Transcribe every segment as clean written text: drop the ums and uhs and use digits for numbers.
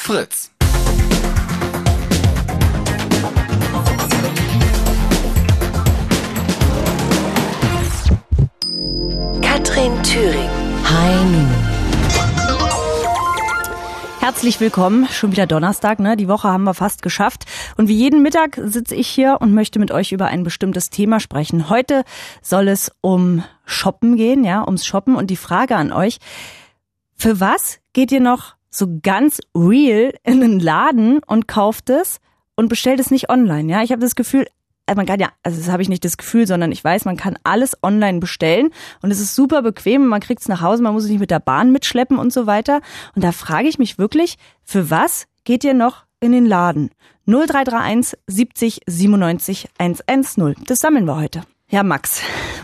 Fritz. Katrin Thüring. Hi. Herzlich willkommen, schon wieder Donnerstag, ne? Die Woche haben wir fast geschafft. Und wie jeden Mittag sitze ich hier und möchte mit euch über ein bestimmtes Thema sprechen. Heute soll es um Shoppen gehen, ja, ums Shoppen. Und die Frage an euch: Für was geht ihr noch so ganz real in einen Laden und kauft es und bestellt es nicht online? Ja, ich habe das Gefühl, man kann ja, also das habe ich nicht das Gefühl, sondern ich weiß, man kann alles online bestellen und es ist super bequem, man kriegt es nach Hause, man muss es nicht mit der Bahn mitschleppen und so weiter. Und da frage ich mich wirklich, für was geht ihr noch in den Laden? 0331 70 97 110. Das sammeln wir heute. Ja, Max,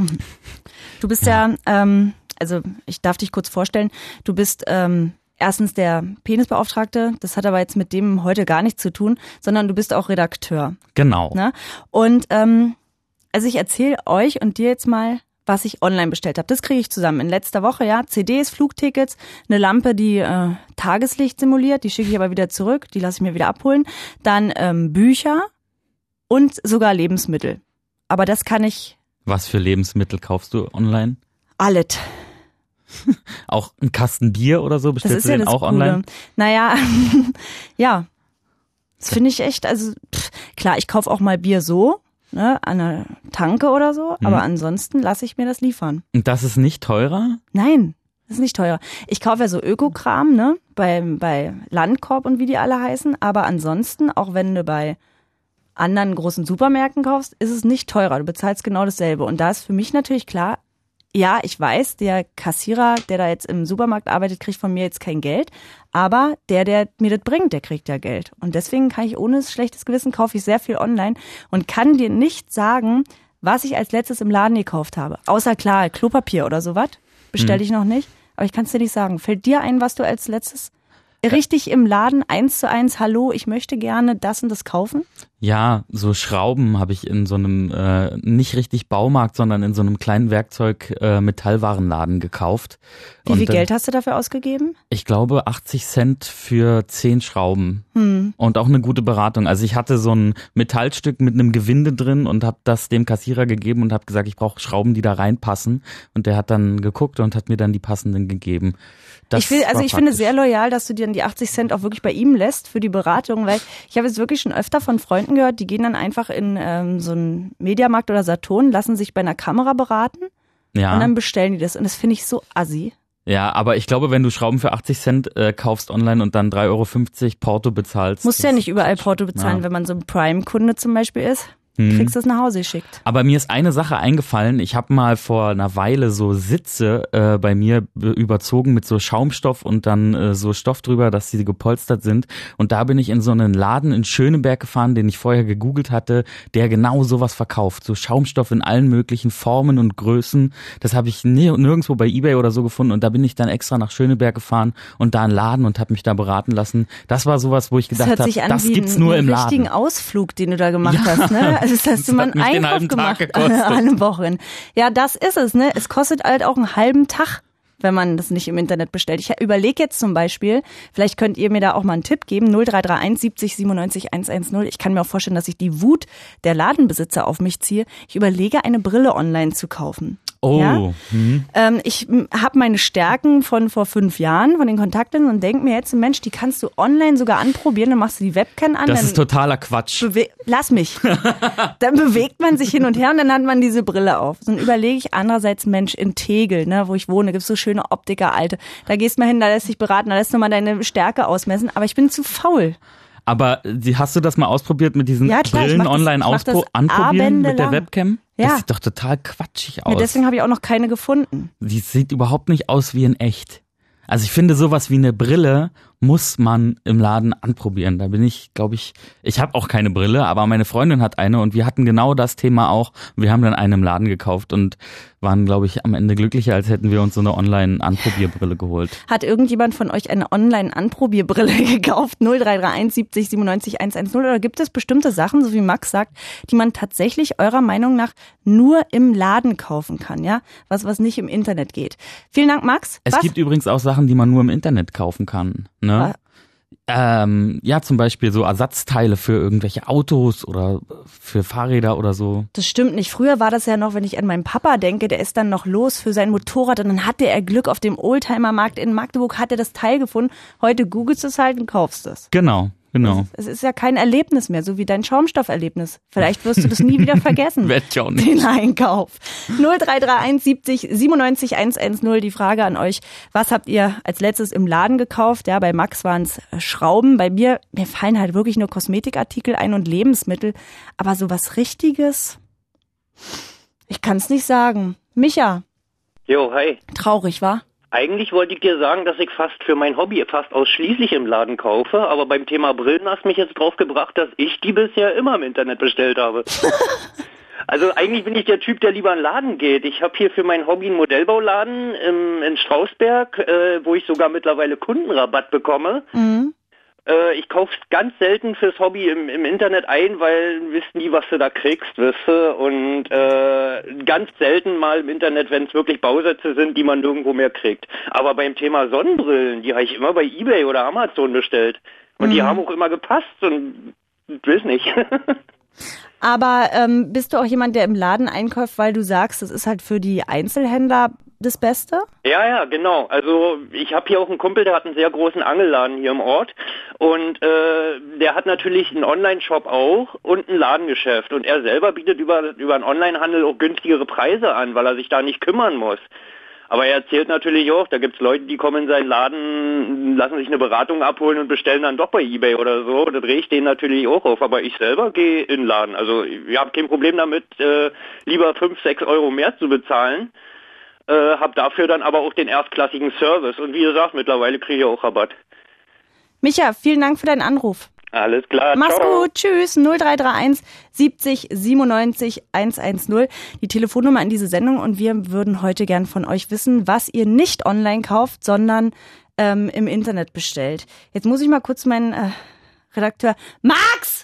du bist ja, also ich darf dich kurz vorstellen, du bist erstens der Penisbeauftragte, das hat aber jetzt mit dem heute gar nichts zu tun, sondern du bist auch Redakteur. Genau. Ne? Und also ich erzähle euch und dir jetzt mal, was ich online bestellt habe. Das kriege ich zusammen. In letzter Woche, ja, CDs, Flugtickets, eine Lampe, die Tageslicht simuliert, die schicke ich aber wieder zurück, die lasse ich mir wieder abholen. Dann Bücher und sogar Lebensmittel. Aber das kann ich... Was für Lebensmittel kaufst du online? Alles. Auch ein Kasten Bier oder so, bestellst du den auch Coole. online? Naja, ja, das finde ich echt, also klar, ich kaufe auch mal Bier so, ne, an der Tanke oder so, aber ansonsten lasse ich mir das liefern. Und das ist nicht teurer? Nein, das ist nicht teurer. Ich kaufe ja so Ökokram, ne, bei Landkorb und wie die alle heißen, aber ansonsten, auch wenn du bei anderen großen Supermärkten kaufst, ist es nicht teurer. Du bezahlst genau dasselbe. Und da ist für mich natürlich klar, ja, ich weiß, der Kassierer, der da jetzt im Supermarkt arbeitet, kriegt von mir jetzt kein Geld. Aber der mir das bringt, der kriegt ja Geld. Und deswegen kann ich ohne schlechtes Gewissen, kaufe ich sehr viel online und kann dir nicht sagen, was ich als letztes im Laden gekauft habe. Außer klar, Klopapier oder sowas bestelle ich noch nicht. Aber ich kann es dir nicht sagen. Fällt dir ein, was du als letztes richtig im Laden 1:1, hallo, ich möchte gerne das und das kaufen? Ja, so Schrauben habe ich in so einem, nicht richtig Baumarkt, sondern in so einem kleinen Werkzeug-Metallwarenladen gekauft. Wie viel Geld hast du dafür ausgegeben? Ich glaube 80 Cent für 10 Schrauben. Und auch eine gute Beratung. Also ich hatte so ein Metallstück mit einem Gewinde drin und habe das dem Kassierer gegeben und habe gesagt, ich brauche Schrauben, die da reinpassen. Und der hat dann geguckt und hat mir dann die passenden gegeben. Ich finde sehr loyal, dass du dir die 80 Cent auch wirklich bei ihm lässt für die Beratung, weil ich habe jetzt wirklich schon öfter von Freunden gehört, die gehen dann einfach in so einen Mediamarkt oder Saturn, lassen sich bei einer Kamera beraten und dann bestellen die das. Und das finde ich so assi. Ja, aber ich glaube, wenn du Schrauben für 80 Cent kaufst online und dann 3,50 € Porto bezahlst. Musst ja nicht überall Porto bezahlen, wenn man so ein Prime-Kunde zum Beispiel ist. Kriegst das nach Hause geschickt. Aber mir ist eine Sache eingefallen. Ich habe mal vor einer Weile so Sitze bei mir überzogen mit so Schaumstoff und dann so Stoff drüber, dass sie gepolstert sind. Und da bin ich in so einen Laden in Schöneberg gefahren, den ich vorher gegoogelt hatte, der genau sowas verkauft. So Schaumstoff in allen möglichen Formen und Größen. Das habe ich nirgendwo bei eBay oder so gefunden. Und da bin ich dann extra nach Schöneberg gefahren und da einen Laden und habe mich da beraten lassen. Das war sowas, wo ich gedacht habe, das gibt's nur im Laden. Das hört sich an wie einen richtigen Ausflug, den du da gemacht hast, ne? Also das hast du mal einen Einkauf gemacht eine Woche. Ja, das ist es, ne? Es kostet halt auch einen halben Tag, wenn man das nicht im Internet bestellt. Ich überlege jetzt zum Beispiel, vielleicht könnt ihr mir da auch mal einen Tipp geben, 0331 70 97 110. Ich kann mir auch vorstellen, dass ich die Wut der Ladenbesitzer auf mich ziehe. Ich überlege, eine Brille online zu kaufen. Oh. Ja? Ich habe meine Stärken von vor 5 Jahren, von den Kontaktlinsen und denke mir jetzt, Mensch, die kannst du online sogar anprobieren, dann machst du die Webcam an. Das ist totaler Quatsch. Lass mich. Dann bewegt man sich hin und her und dann hat man diese Brille auf. So, dann überlege ich andererseits, Mensch, in Tegel, ne, wo ich wohne, gibt's so schöne Optiker, alte. Da gehst du mal hin, da lässt dich beraten, da lässt du mal deine Stärke ausmessen, aber ich bin zu faul. Aber hast du das mal ausprobiert mit diesen Brillen online anprobieren mit der Webcam? Ja. Das sieht doch total quatschig aus. Ja, deswegen habe ich auch noch keine gefunden. Die sieht überhaupt nicht aus wie in echt. Also ich finde, sowas wie eine Brille muss man im Laden anprobieren. Da bin ich, glaube ich habe auch keine Brille, aber meine Freundin hat eine und wir hatten genau das Thema auch. Wir haben dann eine im Laden gekauft und waren, glaube ich, am Ende glücklicher, als hätten wir uns so eine Online-Anprobierbrille geholt. Hat irgendjemand von euch eine Online-Anprobierbrille gekauft? 0331 70 97 110? Oder gibt es bestimmte Sachen, so wie Max sagt, die man tatsächlich eurer Meinung nach nur im Laden kaufen kann, ja? Was nicht im Internet geht. Vielen Dank, Max. Es gibt übrigens auch Sachen, die man nur im Internet kaufen kann, ne? Ja, zum Beispiel so Ersatzteile für irgendwelche Autos oder für Fahrräder oder so. Das stimmt nicht. Früher war das ja noch, wenn ich an meinen Papa denke, der ist dann noch los für sein Motorrad und dann hatte er Glück auf dem Oldtimer-Markt in Magdeburg, hat er das Teil gefunden. Heute googelst du es halt und kaufst es. Genau. Es ist ja kein Erlebnis mehr, so wie dein Schaumstofferlebnis. Vielleicht wirst du das nie wieder vergessen. Werd ich auch nicht. Den Einkauf. 0331 70 97 110. Die Frage an euch, was habt ihr als letztes im Laden gekauft? Ja, bei Max waren es Schrauben. Bei mir fallen halt wirklich nur Kosmetikartikel ein und Lebensmittel. Aber so was Richtiges, ich kann es nicht sagen. Micha. Jo, hi. Traurig, wa? Eigentlich wollte ich dir sagen, dass ich fast für mein Hobby fast ausschließlich im Laden kaufe, aber beim Thema Brillen hast mich jetzt drauf gebracht, dass ich die bisher immer im Internet bestellt habe. Also eigentlich bin ich der Typ, der lieber in den Laden geht. Ich habe hier für mein Hobby einen Modellbauladen in Strausberg, wo ich sogar mittlerweile Kundenrabatt bekomme. Mhm. Ich kaufe ganz selten fürs Hobby im Internet ein, weil wissen nie, was du da kriegst, weißt du? Und ganz selten mal im Internet, wenn es wirklich Bausätze sind, die man nirgendwo mehr kriegt. Aber beim Thema Sonnenbrillen, die habe ich immer bei eBay oder Amazon bestellt. Und die haben auch immer gepasst und ich weiß nicht. Aber bist du auch jemand, der im Laden einkauft, weil du sagst, das ist halt für die Einzelhändler das Beste? Ja, genau. Also ich habe hier auch einen Kumpel, der hat einen sehr großen Angelladen hier im Ort und der hat natürlich einen Online-Shop auch und ein Ladengeschäft und er selber bietet über einen Onlinehandel auch günstigere Preise an, weil er sich da nicht kümmern muss. Aber er erzählt natürlich auch, da gibt's Leute, die kommen in seinen Laden, lassen sich eine Beratung abholen und bestellen dann doch bei eBay oder so. Da drehe ich den natürlich auch auf. Aber ich selber gehe in den Laden. Also ich habe kein Problem damit, lieber 5, 6 Euro mehr zu bezahlen. Hab dafür dann aber auch den erstklassigen Service. Und wie gesagt, mittlerweile kriege ich auch Rabatt. Micha, vielen Dank für deinen Anruf. Alles klar, Mach's ciao. gut, tschüss, 0331 70 97 110, die Telefonnummer an diese Sendung und wir würden heute gern von euch wissen, was ihr nicht online kauft, sondern im Internet bestellt. Jetzt muss ich mal kurz meinen Redakteur, Max,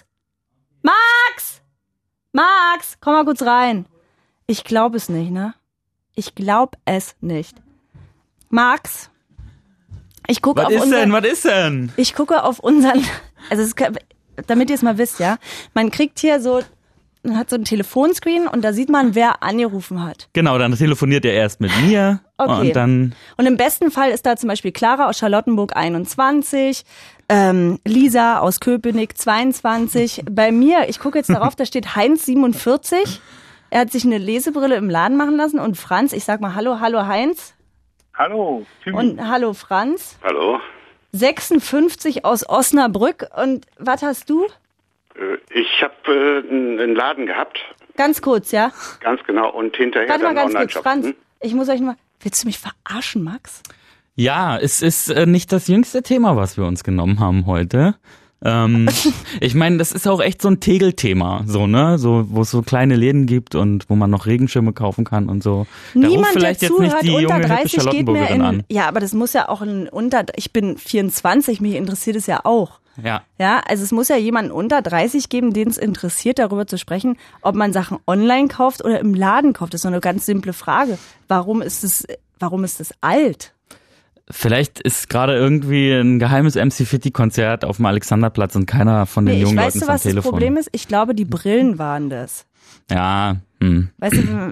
komm mal kurz rein. Ich glaube es nicht, ne? Ich glaube es nicht. Max, ich gucke auf unseren... Was ist denn? Ich gucke auf unseren... Also damit ihr es mal wisst, ja. Man kriegt hier so... Man hat so ein Telefonscreen und da sieht man, wer angerufen hat. Genau, dann telefoniert er erst mit mir Okay. und dann... Und im besten Fall ist da zum Beispiel Clara aus Charlottenburg 21, Lisa aus Köpenick 22. Bei mir, ich gucke jetzt darauf, da steht Heinz 47. Er hat sich eine Lesebrille im Laden machen lassen und Franz, ich sag mal hallo Heinz. Hallo, Tümi. Und hallo Franz. Hallo. 56 aus Osnabrück. Und was hast du? Ich habe einen Laden gehabt, Ganz kurz, ja? ganz genau, und hinterher Warte mal dann ganz kurz, Online-Shop. Franz. Ich muss euch mal... Willst du mich verarschen, Max? Ja, es ist nicht das jüngste Thema, was wir uns genommen haben heute. Ich meine, das ist auch echt so ein Tegelthema, so, ne? So, wo es so kleine Läden gibt und wo man noch Regenschirme kaufen kann und so. Da ruft Niemand, vielleicht der jetzt nicht zuhört, die unter junge, hippe 30 geht mehr Charlottenburgerin an. Ja, aber das muss ja auch ich bin 24, mich interessiert es ja auch. Ja. Ja, also es muss ja jemanden unter 30 geben, den es interessiert, darüber zu sprechen, ob man Sachen online kauft oder im Laden kauft. Das ist so eine ganz simple Frage. Warum ist es alt? Vielleicht ist gerade irgendwie ein geheimes MC Fitti Konzert auf dem Alexanderplatz und keiner von den jungen Leuten Weißt du, ist am was das Telefon. Problem ist? Ich glaube, die Brillen waren das. Ja, Weißt du,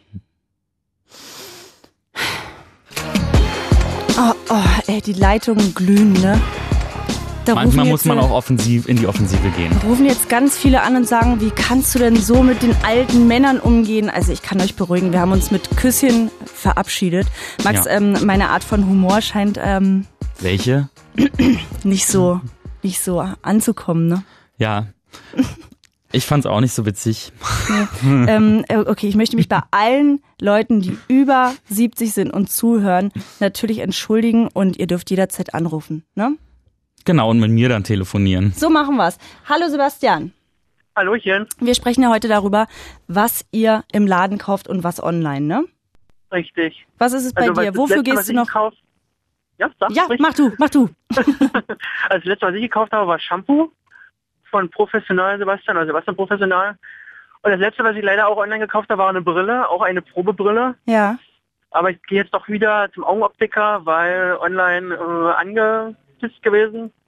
ey, die Leitungen glühen, ne? Da manchmal rufen muss man auch in die Offensive gehen. rufen jetzt ganz viele an und sagen, wie kannst du denn so mit den alten Männern umgehen? Also ich kann euch beruhigen, wir haben uns mit Küsschen verabschiedet. Max, Ja. meine Art von Humor scheint Welche? nicht so anzukommen, ne? Ja. Ich fand's auch nicht so witzig. Okay, ich möchte mich bei allen Leuten, die über 70 sind und zuhören, natürlich entschuldigen und ihr dürft jederzeit anrufen, ne? Genau, und mit mir dann telefonieren. So machen wir's. Hallo Sebastian. Hallöchen. Wir sprechen ja heute darüber, was ihr im Laden kauft und was online, ne? Richtig. Was ist es bei dir? das Wofür Letzte, gehst was du ich noch? gekauft- Ja, Ja, sprich. mach du. Also das letzte, was ich gekauft habe, war Shampoo von Professional Sebastian, also Sebastian Professional. Und das letzte, was ich leider auch online gekauft habe, war eine Brille, auch eine Probebrille. Ja. Aber ich gehe jetzt doch wieder zum Augenoptiker, weil online angepisst gewesen.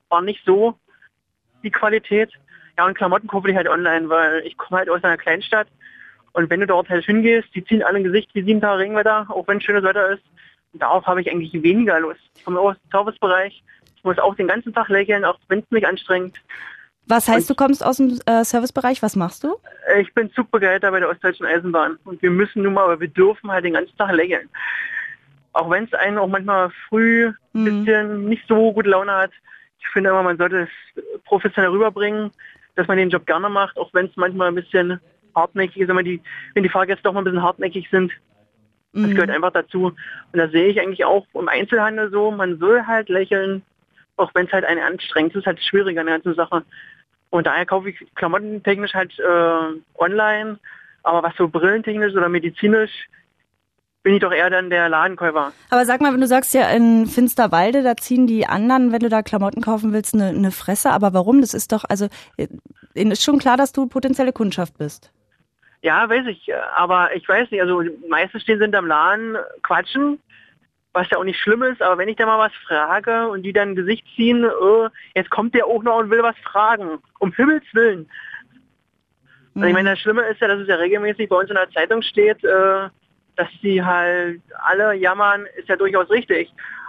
war nicht so die Qualität. Ja, und Klamotten kaufe ich halt online, weil ich komme halt aus einer Kleinstadt. Und wenn du dort halt hingehst, die ziehen alle ein Gesicht wie 7 Tage Regenwetter, auch wenn schönes Wetter ist. Und darauf habe ich eigentlich weniger Lust. Ich komme aus dem Servicebereich. Ich muss auch den ganzen Tag lächeln, auch wenn es mich anstrengt. Was heißt, du kommst aus dem Servicebereich? Was machst du? Ich bin Zugbegleiter bei der Ostdeutschen Eisenbahn. Und wir müssen nun mal, aber wir dürfen halt den ganzen Tag lächeln. Auch wenn es einen auch manchmal früh ein bisschen nicht so gute Laune hat. Ich finde immer, man sollte es professionell rüberbringen, dass man den Job gerne macht, auch wenn es manchmal ein bisschen hartnäckig ist, wenn die Fahrgäste doch mal ein bisschen hartnäckig sind. Das gehört einfach dazu. Und da sehe ich eigentlich auch im Einzelhandel so, man soll halt lächeln, auch wenn es halt einen anstrengt. Das ist halt schwieriger an der ganzen Sache. Und daher kaufe ich klamottentechnisch halt online, aber was so brillentechnisch oder medizinisch, bin ich doch eher dann der Ladenkäufer. Aber sag mal, wenn du sagst ja in Finsterwalde, da ziehen die anderen, wenn du da Klamotten kaufen willst, eine Fresse. Aber warum? Das ist doch, also ihnen ist schon klar, dass du potenzielle Kundschaft bist. Ja, weiß ich. Aber ich weiß nicht, also die meisten stehen sind am Laden, quatschen, was ja auch nicht schlimm ist. Aber wenn ich da mal was frage und die dann ein Gesicht ziehen, jetzt kommt der auch noch und will was fragen. Um Himmels Willen. Also ich meine, das Schlimme ist ja, dass es ja regelmäßig bei uns in der Zeitung steht, dass die halt alle jammern, ist ja durchaus richtig.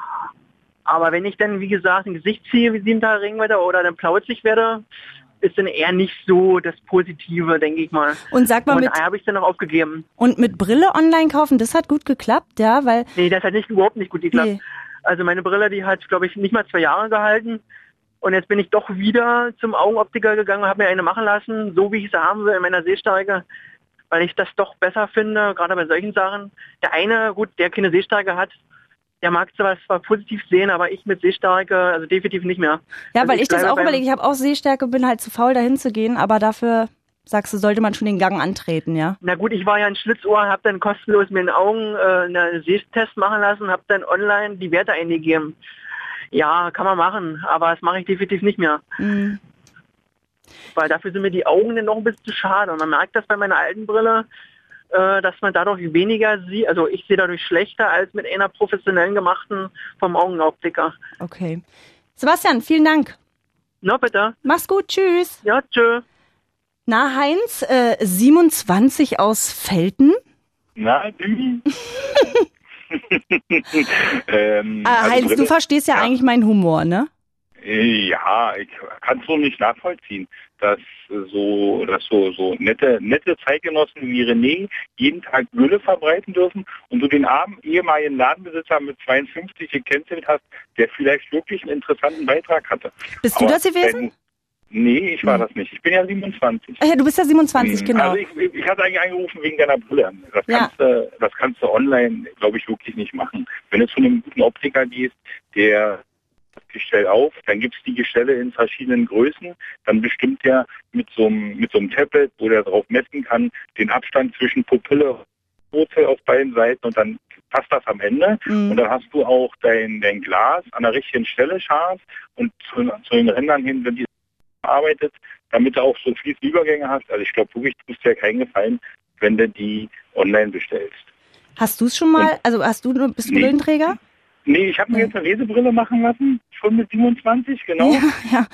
Aber wenn ich dann, wie gesagt, ein Gesicht ziehe wie 7 Tage Regenwetter oder dann plauzig werde, ist dann eher nicht so das Positive, denke ich mal. Und sag mal, und daher habe ich es dann noch aufgegeben. Und mit Brille online kaufen, das hat gut geklappt, ja? Weil nee, das hat überhaupt nicht gut geklappt. Nee. Also meine Brille, die hat, glaube ich, nicht mal 2 Jahre gehalten. Und jetzt bin ich doch wieder zum Augenoptiker gegangen und habe mir eine machen lassen, so wie ich sie haben will, in meiner Sehstärke. Weil ich das doch besser finde, gerade bei solchen Sachen. Der eine, gut, der keine Sehstärke hat, der mag zwar positiv sehen, aber ich mit Sehstärke, also definitiv nicht mehr. Ja, also weil ich das auch überlege, ich habe auch Sehstärke, bin halt zu faul dahin zu gehen, aber dafür, sagst du, sollte man schon den Gang antreten, ja? Na gut, ich war ja ein Schlitzohr, habe dann kostenlos mir in den Augen einen Sehtest machen lassen, habe dann online die Werte eingegeben. Ja, kann man machen, aber das mache ich definitiv nicht mehr. Mhm. Weil dafür sind mir die Augen dann noch ein bisschen zu schade. Und man merkt das bei meiner alten Brille, dass man dadurch weniger sieht. Also ich sehe dadurch schlechter als mit einer professionellen gemachten vom Augenoptiker. Okay. Sebastian, vielen Dank. Na bitte. Mach's gut, tschüss. Ja, tschö. Na, Heinz, 27 aus Velten. Na, du? Heinz, du verstehst ja eigentlich meinen Humor, ne? Ja, ich kann es so nicht nachvollziehen, dass so nette Zeitgenossen wie René jeden Tag Gülle verbreiten dürfen und du den armen ehemaligen Ladenbesitzer mit 52 gekennzeichnet hast, der vielleicht wirklich einen interessanten Beitrag hatte. Bist du das gewesen? Nee, ich war das nicht. Ich bin ja 27. Ja, du bist ja 27, genau. Also ich hatte eigentlich angerufen wegen deiner Brille. Das kannst du online, glaube ich, wirklich nicht machen. Wenn du zu einem guten Optiker gehst, der das Gestell auf, dann gibt es die Gestelle in verschiedenen Größen, dann bestimmt der mit so einem Tablet, wo der drauf messen kann, den Abstand zwischen Pupille und Wurzel auf beiden Seiten und dann passt das am Ende. Und dann hast du auch dein Glas an der richtigen Stelle scharf und zu den Rändern hin sind die arbeitet, damit du auch so fließende Übergänge hast. Also ich glaube wirklich, du tust dir keinen Gefallen, wenn du die online bestellst. Hast du es schon mal, bist du Brillenträger? Nee, ich habe mir jetzt eine Lesebrille machen lassen, schon mit 27, genau. Ja.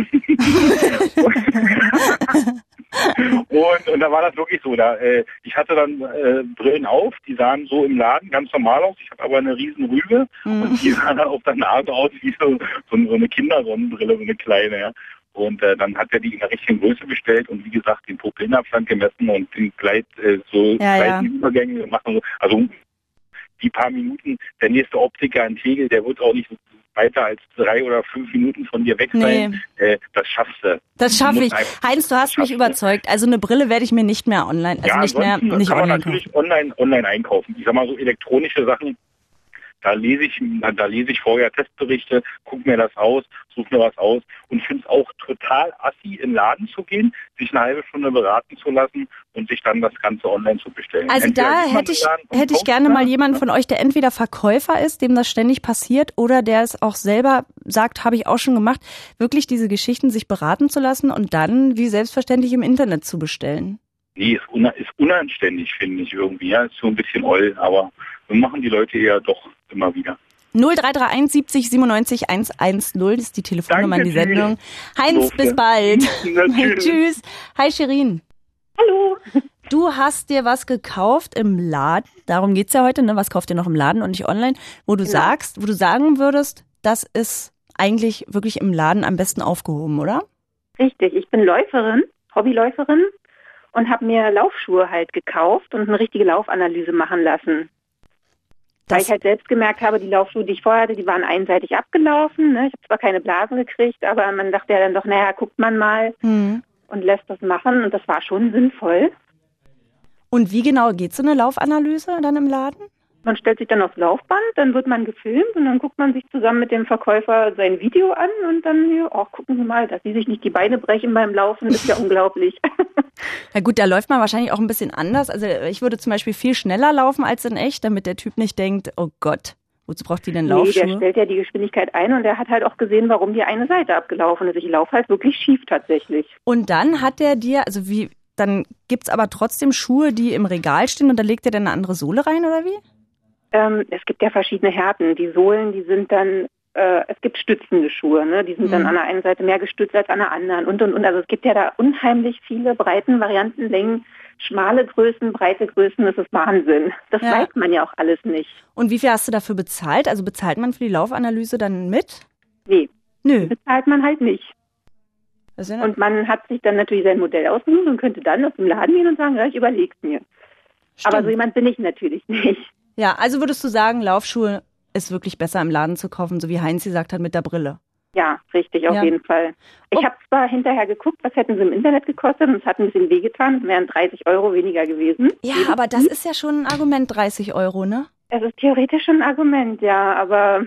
Und da war das wirklich so. Ich hatte dann Brillen auf, die sahen so im Laden ganz normal aus. Ich habe aber eine riesen Rübe und die sahen dann auf der Nase aus wie so eine Kindersonnenbrille, so eine kleine, ja. Und dann hat er die in der richtigen Größe bestellt und wie gesagt den Pupillenabstand gemessen und den Übergänge machen. Also die paar Minuten, der nächste Optiker in Tegel, der wird auch nicht weiter als 3 oder 5 Minuten von dir weg sein. Nee. Das schaffst du. Das schaffe ich. Heinz, du hast mich überzeugt. Also eine Brille werde ich mir nicht mehr online, nicht kann online man natürlich online einkaufen. Ich sag mal so elektronische Sachen. Da lese ich vorher Testberichte, gucke mir das aus, suche mir was aus und finde es auch total assi, in den Laden zu gehen, sich eine halbe Stunde beraten zu lassen und sich dann das Ganze online zu bestellen. Also da hätte ich gerne mal jemanden von euch, der entweder Verkäufer ist, dem das ständig passiert, oder der es auch selber sagt, habe ich auch schon gemacht, wirklich diese Geschichten sich beraten zu lassen und dann wie selbstverständlich im Internet zu bestellen. Nee, ist unanständig, finde ich irgendwie. Ja, ist so ein bisschen oll, aber wir machen die Leute eher doch immer wieder. 0331 70 97 110 ist die Telefonnummer in die Danke, Sendung. Heinz, bis bald. Tschüss. Hi Shirin. Hallo. Du hast dir was gekauft im Laden. Darum geht's ja heute, ne? Was kauft ihr noch im Laden und nicht online? Wo du sagen würdest, das ist eigentlich wirklich im Laden am besten aufgehoben, oder? Richtig, ich bin Läuferin, Hobbyläuferin und habe mir Laufschuhe halt gekauft und eine richtige Laufanalyse machen lassen. Weil ich halt selbst gemerkt habe, die Laufschuhe, die ich vorher hatte, die waren einseitig abgelaufen. Ne? Ich habe zwar keine Blasen gekriegt, aber man dachte ja dann doch, naja, guckt man mal und lässt das machen. Und das war schon sinnvoll. Und wie genau geht so eine Laufanalyse dann im Laden? Man stellt sich dann aufs Laufband, dann wird man gefilmt und dann guckt man sich zusammen mit dem Verkäufer sein Video an und dann, gucken Sie mal, dass Sie sich nicht die Beine brechen beim Laufen, ist ja unglaublich. Ja gut, da läuft man wahrscheinlich auch ein bisschen anders. Also ich würde zum Beispiel viel schneller laufen als in echt, damit der Typ nicht denkt, oh Gott, wozu braucht die denn Laufschuhe? Nee, der stellt ja die Geschwindigkeit ein und der hat halt auch gesehen, warum die eine Seite abgelaufen ist. Ich laufe halt wirklich schief tatsächlich. Und dann hat der dir, dann gibt's aber trotzdem Schuhe, die im Regal stehen und da legt er dann eine andere Sohle rein, oder wie? Es gibt ja verschiedene Härten. Die Sohlen, die sind dann, es gibt stützende Schuhe, ne? Die sind dann an der einen Seite mehr gestützt als an der anderen und. Also es gibt ja da unheimlich viele Breiten, Varianten, Längen, schmale Größen, breite Größen, das ist Wahnsinn. Das weiß man ja auch alles nicht. Und wie viel hast du dafür bezahlt? Also bezahlt man für die Laufanalyse dann mit? Nee. Nö. Bezahlt man halt nicht. Und man hat sich dann natürlich sein Modell ausgesucht und könnte dann aus dem Laden gehen und sagen, ja, ich überleg's mir. Stimmt. Aber so jemand bin ich natürlich nicht. Ja, also würdest du sagen, Laufschuhe ist wirklich besser im Laden zu kaufen, so wie Heinz gesagt hat, mit der Brille? Ja, richtig, auf jeden Fall. Ich habe zwar hinterher geguckt, was hätten sie im Internet gekostet und es hat ein bisschen wehgetan, es wären 30 € weniger gewesen. Ja, aber das ist ja schon ein Argument, 30 €, ne? Es ist theoretisch schon ein Argument, ja, aber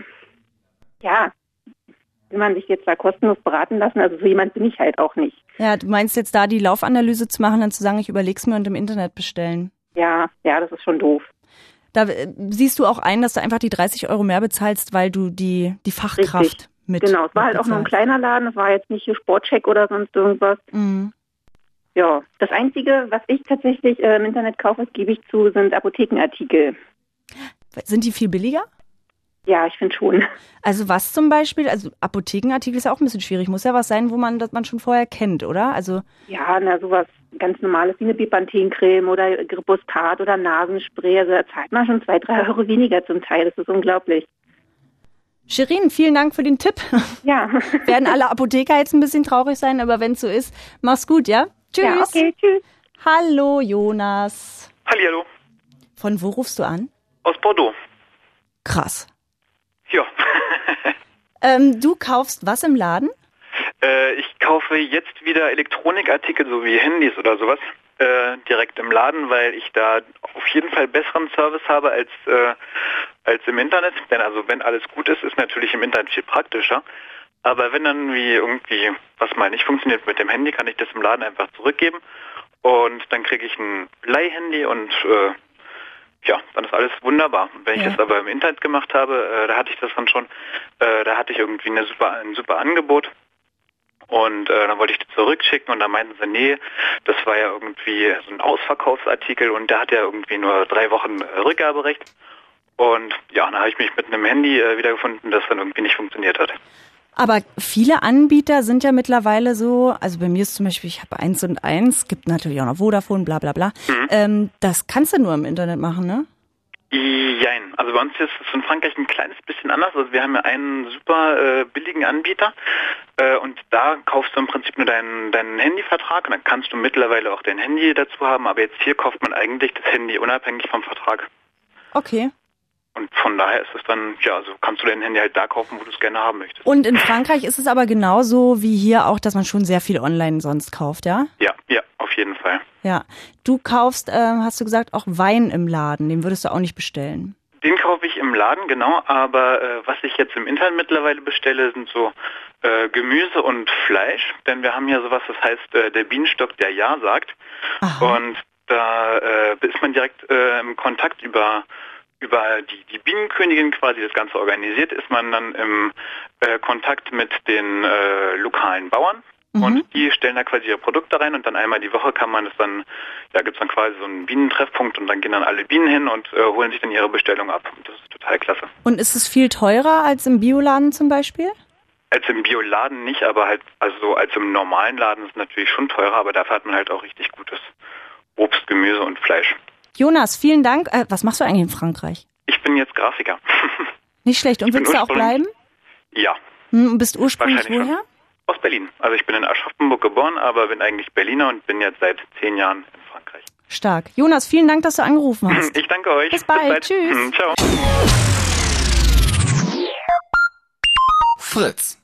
ja, will man sich jetzt da kostenlos beraten lassen, also so jemand bin ich halt auch nicht. Ja, du meinst jetzt da die Laufanalyse zu machen, dann zu sagen, ich überleg's mir und im Internet bestellen? Ja, das ist schon doof. Da siehst du auch ein, dass du einfach die 30 € mehr bezahlst, weil du die Fachkraft mit Genau, es war halt auch nur ein kleiner Laden, es war jetzt nicht Sportcheck oder sonst irgendwas. Mhm. Ja, das Einzige, was ich tatsächlich im Internet kaufe, das gebe ich zu, sind Apothekenartikel. Sind die viel billiger? Ja, ich finde schon. Also was zum Beispiel? Also Apothekenartikel ist ja auch ein bisschen schwierig. Muss ja was sein, das man schon vorher kennt, oder? Also ja, sowas ganz Normales wie eine Bepanthen-Creme oder Gripostat oder Nasenspray. Also da zahlt man schon 2-3 € weniger zum Teil. Das ist unglaublich. Shirin, vielen Dank für den Tipp. Ja. Werden alle Apotheker jetzt ein bisschen traurig sein, aber wenn es so ist, mach's gut, ja? Tschüss. Ja, okay, tschüss. Hallo, Jonas. Hallihallo. Von wo rufst du an? Aus Bordeaux. Krass. Ja. Du kaufst was im Laden? Ich kaufe jetzt wieder Elektronikartikel, so wie Handys oder sowas, direkt im Laden, weil ich da auf jeden Fall besseren Service habe als im Internet. Denn also wenn alles gut ist, ist natürlich im Internet viel praktischer. Aber wenn dann irgendwie was mal nicht funktioniert mit dem Handy, kann ich das im Laden einfach zurückgeben und dann kriege ich ein Leihhandy und dann ist alles wunderbar. Und wenn ich das aber im Internet gemacht habe, da hatte ich das dann schon, da hatte ich irgendwie ein super Angebot und dann wollte ich das zurückschicken und dann meinten sie, nee, das war ja irgendwie so ein Ausverkaufsartikel und der hat ja irgendwie nur 3 Wochen Rückgaberecht. Und dann habe ich mich mit einem Handy wiedergefunden, das dann irgendwie nicht funktioniert hat. Aber viele Anbieter sind ja mittlerweile so, also bei mir ist zum Beispiel, ich habe 1&1, gibt natürlich auch noch Vodafone, bla bla bla. Das kannst du nur im Internet machen, ne? Jein. Also bei uns ist es in Frankreich ein kleines bisschen anders. Also wir haben ja einen super billigen Anbieter und da kaufst du im Prinzip nur deinen Handyvertrag und dann kannst du mittlerweile auch dein Handy dazu haben, aber jetzt hier kauft man eigentlich das Handy unabhängig vom Vertrag. Okay. Und von daher ist es dann, also kannst du dein Handy halt da kaufen, wo du es gerne haben möchtest. Und in Frankreich ist es aber genauso wie hier auch, dass man schon sehr viel online sonst kauft, ja? Ja, auf jeden Fall. Ja. Du kaufst, hast du gesagt, auch Wein im Laden. Den würdest du auch nicht bestellen. Den kaufe ich im Laden, genau. Aber was ich jetzt im Internet mittlerweile bestelle, sind so Gemüse und Fleisch. Denn wir haben ja sowas, das heißt der Bienenstock, der Ja sagt. Aha. Und da ist man direkt im Kontakt über die Bienenkönigin quasi das Ganze organisiert, ist man dann im Kontakt mit den lokalen Bauern Und die stellen da quasi ihre Produkte rein und dann einmal die Woche kann man es dann, gibt's dann quasi so einen Bienentreffpunkt und dann gehen dann alle Bienen hin und holen sich dann ihre Bestellung ab. Und das ist total klasse. Und ist es viel teurer als im Bioladen zum Beispiel? Als im Bioladen nicht, aber halt, also als im normalen Laden ist es natürlich schon teurer, aber dafür hat man halt auch richtig gutes Obst, Gemüse und Fleisch. Jonas, vielen Dank. Was machst du eigentlich in Frankreich? Ich bin jetzt Grafiker. Nicht schlecht. Und willst du auch bleiben? Ja. Bist ursprünglich woher? Schon. Aus Berlin. Also ich bin in Aschaffenburg geboren, aber bin eigentlich Berliner und bin jetzt seit 10 Jahren in Frankreich. Stark. Jonas, vielen Dank, dass du angerufen hast. Ich danke euch. Bis bald. Tschüss. Ciao. Fritz.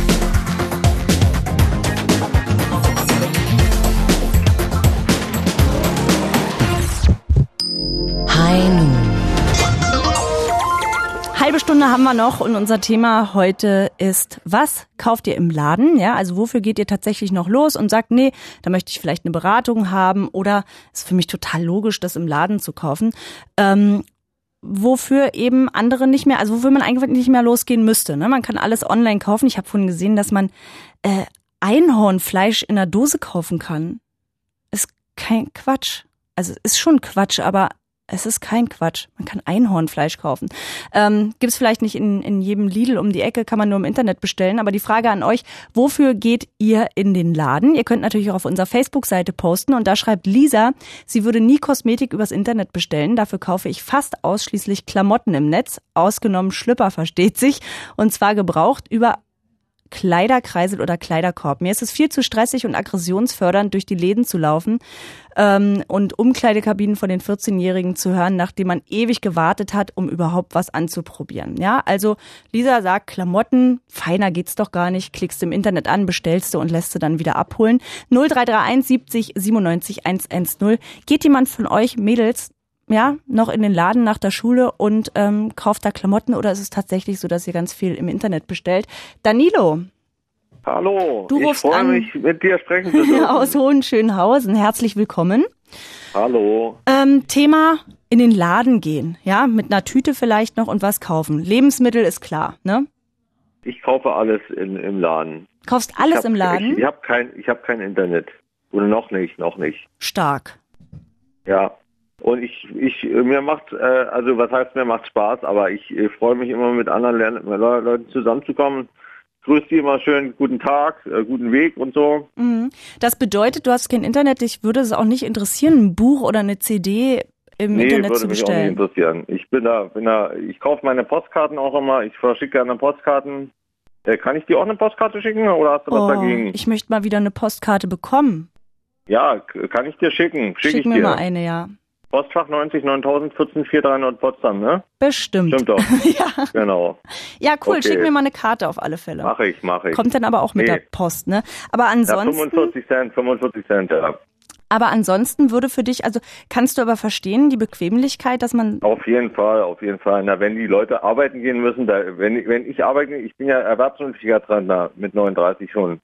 High Noon. Halbe Stunde haben wir noch und unser Thema heute ist, was kauft ihr im Laden? Ja, also wofür geht ihr tatsächlich noch los und sagt, nee, da möchte ich vielleicht eine Beratung haben oder ist für mich total logisch, das im Laden zu kaufen. Wofür eben andere nicht mehr, also wofür man eigentlich nicht mehr losgehen müsste. Ne? Man kann alles online kaufen. Ich habe vorhin gesehen, dass man Einhornfleisch in einer Dose kaufen kann. Ist kein Quatsch. Also ist schon Quatsch, aber es ist kein Quatsch. Man kann Einhornfleisch kaufen. Gibt's vielleicht nicht in jedem Lidl um die Ecke, kann man nur im Internet bestellen. Aber die Frage an euch, wofür geht ihr in den Laden? Ihr könnt natürlich auch auf unserer Facebook-Seite posten und da schreibt Lisa, sie würde nie Kosmetik übers Internet bestellen. Dafür kaufe ich fast ausschließlich Klamotten im Netz. Ausgenommen Schlüpper, versteht sich. Und zwar gebraucht über Kleiderkreisel oder Kleiderkorb. Mir ist es viel zu stressig und aggressionsfördernd, durch die Läden zu laufen und Umkleidekabinen von den 14-Jährigen zu hören, nachdem man ewig gewartet hat, um überhaupt was anzuprobieren. Ja, also Lisa sagt, Klamotten, feiner geht's doch gar nicht, klickst im Internet an, bestellst du und lässt du dann wieder abholen. 0331 70 97 110. Geht jemand von euch, Mädels, noch in den Laden nach der Schule und kauft da Klamotten oder ist es tatsächlich so, dass ihr ganz viel im Internet bestellt? Danilo. Hallo, du rufst ich freue an, mich, mit dir sprechen zu dürfen. Aus Hohenschönhausen. Herzlich willkommen. Hallo. Thema in den Laden gehen, ja, mit einer Tüte vielleicht noch und was kaufen. Lebensmittel ist klar, ne? Ich kaufe alles im Laden. Kaufst alles im Laden? Ich habe kein Internet. Oder noch nicht. Stark. Ja. Und mir macht, also was heißt, mir macht Spaß, aber ich freue mich immer mit anderen Leuten zusammenzukommen. Grüß die immer schön, guten Tag, guten Weg und so. Das bedeutet, du hast kein Internet, dich würde es auch nicht interessieren, ein Buch oder eine CD im Internet zu bestellen? Nee, würde mich auch nicht interessieren. Ich kaufe meine Postkarten auch immer, ich verschicke gerne Postkarten. Kann ich dir auch eine Postkarte schicken oder hast du was dagegen? Ich möchte mal wieder eine Postkarte bekommen. Ja, kann ich dir schicken. Schick mir mal eine, ja. Postfach 90 9000 14 4300 Potsdam, ne? Bestimmt. Stimmt doch. Ja. Genau. Ja, cool. Okay. Schick mir mal eine Karte auf alle Fälle. Mach ich. Kommt dann aber auch mit der Post, ne? Aber ansonsten. Ja, 45 Cent, ja. Aber ansonsten würde für dich, also kannst du aber verstehen, die Bequemlichkeit, dass man... Auf jeden Fall. Na, wenn die Leute arbeiten gehen müssen, wenn ich arbeite, ich bin ja erwerbsunfähiger Rentner mit 39 schon.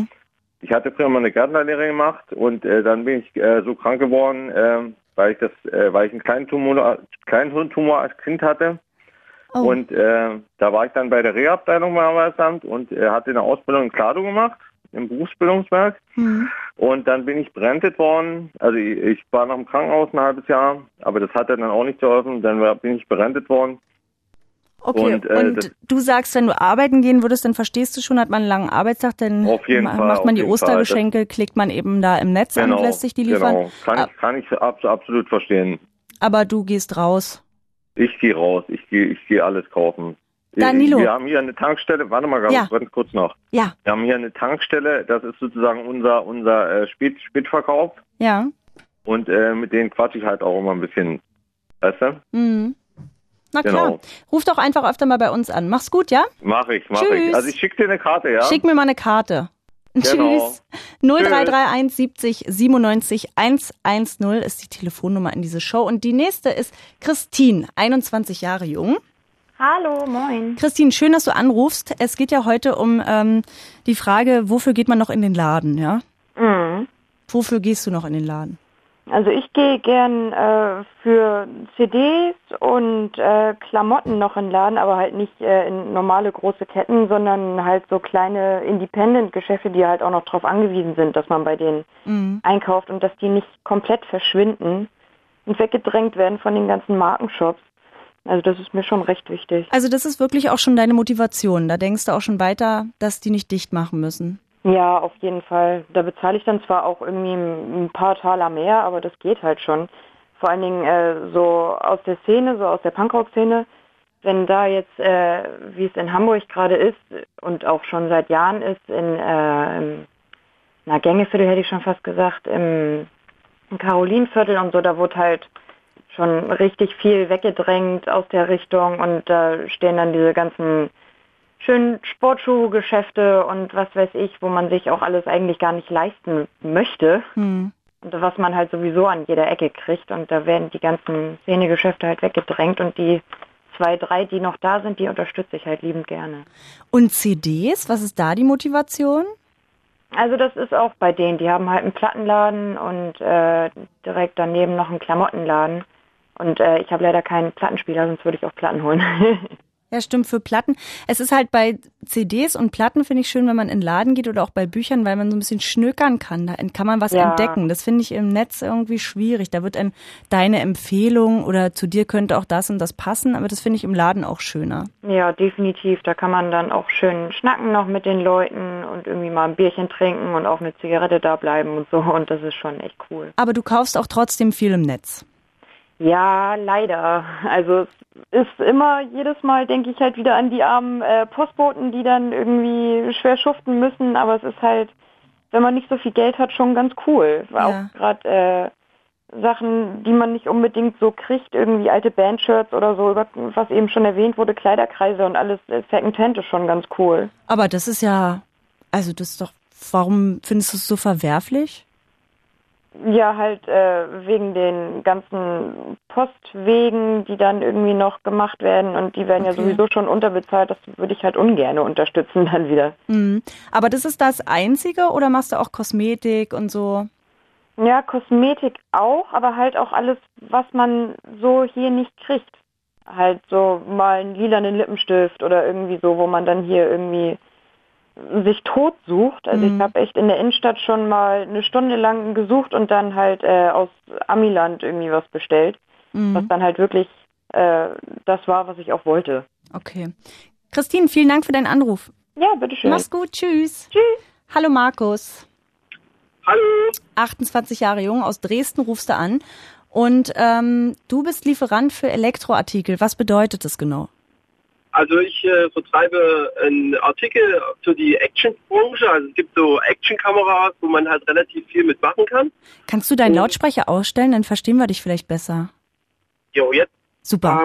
Ich hatte früher mal eine Gärtnerlehre gemacht und dann bin ich so krank geworden, weil ich einen kleinen Hirntumor als Kind hatte. Oh. Und da war ich dann bei der Reha-Abteilung beim Arbeitsamt und hatte eine Ausbildung in Klado gemacht, im Berufsbildungswerk. Und dann bin ich berentet worden. Also ich war noch im Krankenhaus ein halbes Jahr, aber das hat dann auch nicht geholfen. Dann bin ich berentet worden. Okay, und du sagst, wenn du arbeiten gehen würdest, dann verstehst du schon, hat man einen langen Arbeitstag, dann macht man die Ostergeschenke, klickt man eben da im Netz an und lässt sich die liefern. Genau, kann ich absolut verstehen. Aber du gehst raus. Ich gehe raus, ich gehe alles kaufen. Danilo. Wir haben hier eine Tankstelle, warte mal ganz kurz noch. Ja. Wir haben hier eine Tankstelle, das ist sozusagen unser Spätverkauf. Ja. Und mit denen quatsche ich halt auch immer ein bisschen, weißt du? Na klar, genau. Ruf doch einfach öfter mal bei uns an. Mach's gut, ja? Mach ich. Also ich schicke dir eine Karte, ja? Schick mir mal eine Karte. Genau. Tschüss. 0331 70 97 110 ist die Telefonnummer in diese Show. Und die nächste ist Christine, 21 Jahre jung. Hallo, moin. Christine, schön, dass du anrufst. Es geht ja heute um die Frage, wofür geht man noch in den Laden, ja? Wofür gehst du noch in den Laden? Also ich gehe gern für CDs und Klamotten noch in den Laden, aber halt nicht in normale große Ketten, sondern halt so kleine Independent-Geschäfte, die halt auch noch darauf angewiesen sind, dass man bei denen einkauft und dass die nicht komplett verschwinden und weggedrängt werden von den ganzen Markenshops. Also das ist mir schon recht wichtig. Also das ist wirklich auch schon deine Motivation. Da denkst du auch schon weiter, dass die nicht dicht machen müssen. Ja, auf jeden Fall. Da bezahle ich dann zwar auch irgendwie ein paar Taler mehr, aber das geht halt schon. Vor allen Dingen so aus der Szene, so aus der Punkrock-Szene. Wenn da jetzt, wie es in Hamburg gerade ist und auch schon seit Jahren ist, in Gängeviertel hätte ich schon fast gesagt, im Karolinenviertel und so, da wurde halt schon richtig viel weggedrängt aus der Richtung und da stehen dann diese ganzen schönen Sportschuhgeschäfte und was weiß ich, wo man sich auch alles eigentlich gar nicht leisten möchte. Und was man halt sowieso an jeder Ecke kriegt. Und da werden die ganzen Szenegeschäfte halt weggedrängt und die 2, 3, die noch da sind, die unterstütze ich halt liebend gerne. Und CDs, was ist da die Motivation? Also das ist auch bei denen. Die haben halt einen Plattenladen und direkt daneben noch einen Klamottenladen. Und ich habe leider keinen Plattenspieler, sonst würde ich auch Platten holen. Ja, stimmt, für Platten. Es ist halt bei CDs und Platten, finde ich schön, wenn man in den Laden geht oder auch bei Büchern, weil man so ein bisschen schnökern kann. Da kann man was entdecken. Das finde ich im Netz irgendwie schwierig. Da wird deine Empfehlung oder zu dir könnte auch das und das passen, aber das finde ich im Laden auch schöner. Ja, definitiv. Da kann man dann auch schön schnacken noch mit den Leuten und irgendwie mal ein Bierchen trinken und auch eine Zigarette da bleiben und so. Und das ist schon echt cool. Aber du kaufst auch trotzdem viel im Netz. Ja, leider. Also es ist immer, jedes Mal denke ich halt wieder an die armen Postboten, die dann irgendwie schwer schuften müssen, aber es ist halt, wenn man nicht so viel Geld hat, schon ganz cool. Ja. Auch gerade Sachen, die man nicht unbedingt so kriegt, irgendwie alte Bandshirts oder so, was eben schon erwähnt wurde, Kleiderkreise und alles, Secondhand ist schon ganz cool. Aber das ist ja, also das ist doch, warum findest du es so verwerflich? Ja, halt wegen den ganzen Postwegen, die dann irgendwie noch gemacht werden und die werden ja sowieso schon unterbezahlt, das würde ich halt ungern unterstützen dann wieder. Aber das ist das Einzige oder machst du auch Kosmetik und so? Ja, Kosmetik auch, aber halt auch alles, was man so hier nicht kriegt. Halt so mal einen lilanen Lippenstift oder irgendwie so, wo man dann hier irgendwie sich tot sucht. Also ich habe echt in der Innenstadt schon mal eine Stunde lang gesucht und dann halt aus Amiland irgendwie was bestellt, was dann halt wirklich das war, was ich auch wollte. Okay. Christine, vielen Dank für deinen Anruf. Ja, bitteschön. Mach's gut, tschüss. Tschüss. Hallo Markus. Hallo. 28 Jahre jung, aus Dresden rufst du an und du bist Lieferant für Elektroartikel. Was bedeutet das genau? Also ich vertreibe einen Artikel für die Action-Branche. Also es gibt so Action-Kameras, wo man halt relativ viel mitmachen kann. Kannst du deinen Lautsprecher ausstellen? Dann verstehen wir dich vielleicht besser. Jo, jetzt. Super.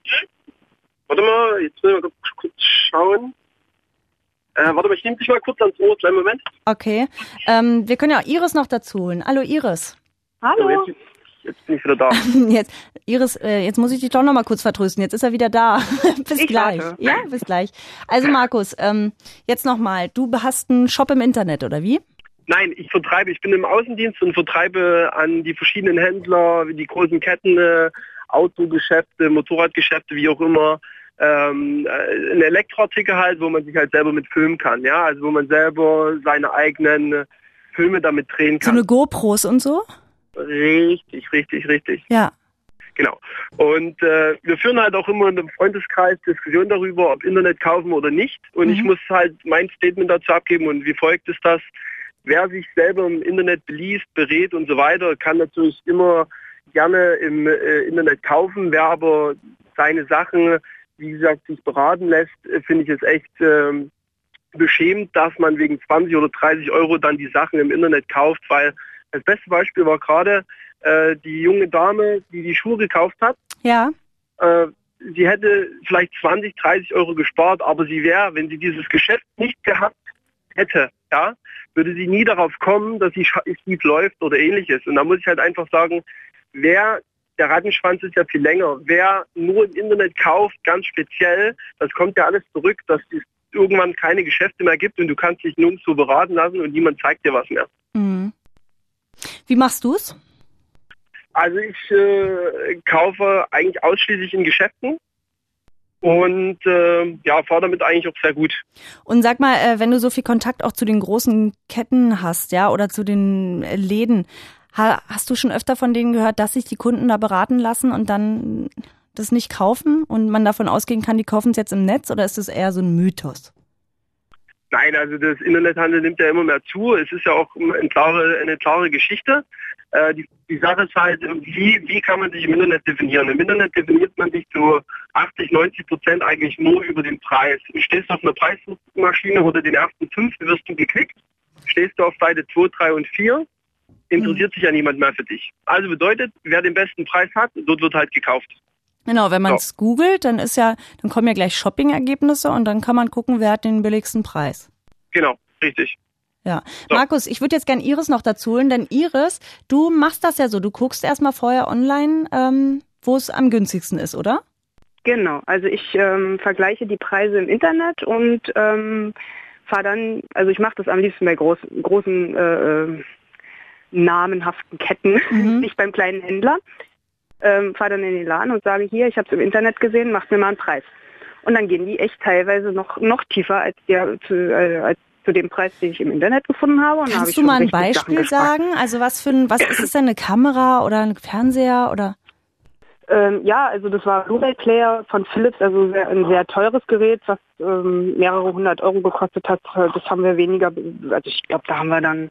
Warte mal, jetzt müssen wir kurz schauen. Warte mal, ich nehme dich mal kurz ans Ohr. Kleinen Moment. Okay. Wir können ja auch Iris noch dazu holen. Hallo Iris. Hallo. So, jetzt bin ich wieder da. Iris, jetzt muss ich dich doch noch mal kurz vertrösten. Jetzt ist er wieder da. Bis gleich. Warte. Ja, bis gleich. Also Markus, jetzt noch mal. Du hast einen Shop im Internet, oder wie? Nein, ich bin im Außendienst und vertreibe an die verschiedenen Händler, wie die großen Ketten, Autogeschäfte, Motorradgeschäfte, wie auch immer, ein Elektroartikel halt, wo man sich halt selber mit filmen kann, ja, also wo man selber seine eigenen Filme damit drehen kann. So eine GoPros und so? Richtig. Ja. Genau. Und wir führen halt auch immer in einem Freundeskreis Diskussionen darüber, ob Internet kaufen oder nicht. Und ich muss halt mein Statement dazu abgeben und wie folgt ist das? Wer sich selber im Internet beliest, berät und so weiter, kann natürlich immer gerne im Internet kaufen. Wer aber seine Sachen, wie gesagt, sich beraten lässt, finde ich es echt beschämend, dass man wegen 20 oder 30 Euro dann die Sachen im Internet kauft, weil das beste Beispiel war gerade die junge Dame, die die Schuhe gekauft hat. Ja. Sie hätte vielleicht 20, 30 Euro gespart, aber sie wäre, wenn sie dieses Geschäft nicht gehabt hätte, ja, würde sie nie darauf kommen, dass sie schief läuft oder ähnliches. Und da muss ich halt einfach sagen, der Rattenschwanz ist ja viel länger. Wer nur im Internet kauft, ganz speziell, das kommt ja alles zurück, dass es irgendwann keine Geschäfte mehr gibt und du kannst dich nirgendwo beraten lassen und niemand zeigt dir was mehr. Mhm. Wie machst du's? Also ich kaufe eigentlich ausschließlich in Geschäften und fahre damit eigentlich auch sehr gut. Und sag mal, wenn du so viel Kontakt auch zu den großen Ketten hast, ja, oder zu den Läden, hast du schon öfter von denen gehört, dass sich die Kunden da beraten lassen und dann das nicht kaufen und man davon ausgehen kann, die kaufen es jetzt im Netz, oder ist das eher so ein Mythos? Nein, also das Internethandel nimmt ja immer mehr zu. Es ist ja auch eine klare Geschichte. Die Sache ist halt, wie kann man sich im Internet definieren? Im Internet definiert man sich zu 80-90% eigentlich nur über den Preis. Stehst du auf einer Preismaschine oder den ersten 5, wirst du geklickt. Stehst du auf Seite 2, 3 und 4, interessiert sich ja niemand mehr für dich. Also bedeutet, wer den besten Preis hat, dort wird halt gekauft. Genau, wenn man es googelt, dann kommen ja gleich Shopping-Ergebnisse und dann kann man gucken, wer hat den billigsten Preis. Genau, richtig. Ja. So. Markus, ich würde jetzt gern Iris noch dazu holen, denn Iris, du machst das ja so, du guckst erstmal vorher online, wo es am günstigsten ist, oder? Genau, also ich vergleiche die Preise im Internet und fahre dann, also ich mache das am liebsten bei großen namenhaften Ketten, nicht beim kleinen Händler. Fahre dann in den Laden und sage, hier, ich habe es im Internet gesehen, macht mir mal einen Preis. Und dann gehen die echt teilweise noch tiefer als zu dem Preis, den ich im Internet gefunden habe. Und kannst du mal ein Beispiel sagen? Also was ist es denn, eine Kamera oder ein Fernseher oder? Ja, also das war ein Blu-ray-Player von Philips, also ein sehr teures Gerät, was mehrere 100 Euro gekostet hat. Das haben wir weniger, also ich glaube, da haben wir dann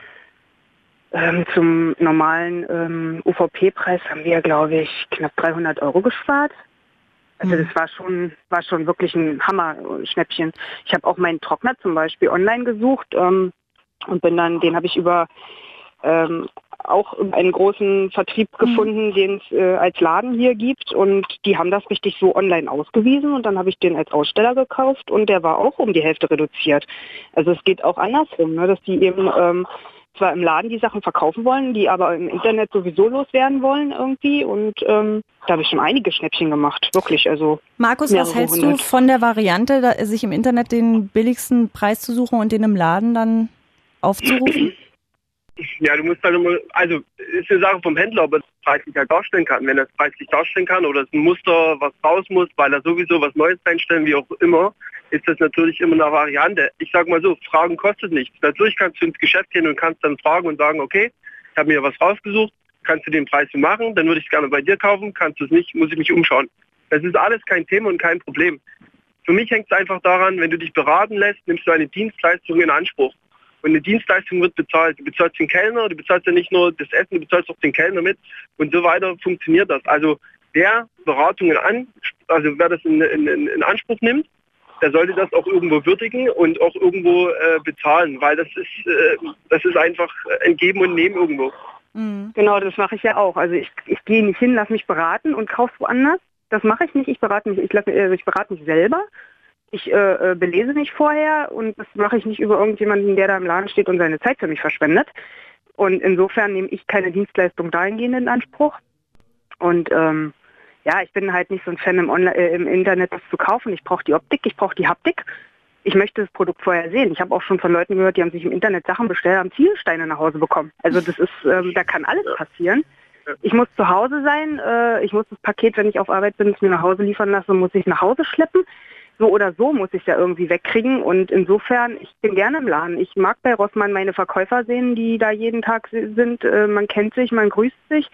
zum normalen UVP-Preis haben wir, glaube ich, knapp 300 Euro gespart. Also das war schon wirklich ein Hammer-Schnäppchen. Ich habe auch meinen Trockner zum Beispiel online gesucht und den habe ich über auch einen großen Vertrieb gefunden, den es als Laden hier gibt, und die haben das richtig so online ausgewiesen und dann habe ich den als Aussteller gekauft und der war auch um die Hälfte reduziert. Also es geht auch andersrum, ne, dass die eben zwar im Laden die Sachen verkaufen wollen, die aber im Internet sowieso loswerden wollen irgendwie, und da habe ich schon einige Schnäppchen gemacht, wirklich. Also Markus, was hältst du von der Variante, sich im Internet den billigsten Preis zu suchen und den im Laden dann aufzurufen? Ja, du musst halt immer, also ist eine Sache vom Händler, ob er das preislich halt darstellen kann. Wenn er es preislich darstellen kann oder es ein Muster, was raus muss, weil er sowieso was Neues einstellen, wie auch immer, ist das natürlich immer eine Variante. Ich sag mal so, Fragen kostet nichts. Natürlich kannst du ins Geschäft gehen und kannst dann fragen und sagen, okay, ich habe mir was rausgesucht, kannst du den Preis machen, dann würde ich es gerne bei dir kaufen, kannst du es nicht, muss ich mich umschauen. Das ist alles kein Thema und kein Problem. Für mich hängt es einfach daran, wenn du dich beraten lässt, nimmst du eine Dienstleistung in Anspruch. Und eine Dienstleistung wird bezahlt. Du bezahlst den Kellner, du bezahlst ja nicht nur das Essen, du bezahlst auch den Kellner mit und so weiter funktioniert das. Also wer Beratungen wer das in Anspruch nimmt, der sollte das auch irgendwo würdigen und auch irgendwo bezahlen, weil das ist einfach ein Geben und Nehmen irgendwo. Genau, das mache ich ja auch. Also ich gehe nicht hin, lass mich beraten und kaufe woanders. Das mache ich nicht. Ich berate mich selber. Ich belese mich vorher und das mache ich nicht über irgendjemanden, der da im Laden steht und seine Zeit für mich verschwendet. Und insofern nehme ich keine Dienstleistung dahingehend in Anspruch. Und ich bin halt nicht so ein Fan im Internet das zu kaufen. Ich brauche die Optik, ich brauche die Haptik. Ich möchte das Produkt vorher sehen. Ich habe auch schon von Leuten gehört, die haben sich im Internet Sachen bestellt, haben Ziegelsteine nach Hause bekommen. Also das ist, da kann alles passieren. Ich muss zu Hause sein. Ich muss das Paket, wenn ich auf Arbeit bin, es mir nach Hause liefern lassen, muss ich nach Hause schleppen. So oder so muss ich es ja irgendwie wegkriegen, und insofern, ich bin gerne im Laden. Ich mag bei Rossmann meine Verkäufer sehen, die da jeden Tag sind. Man kennt sich, man grüßt sich.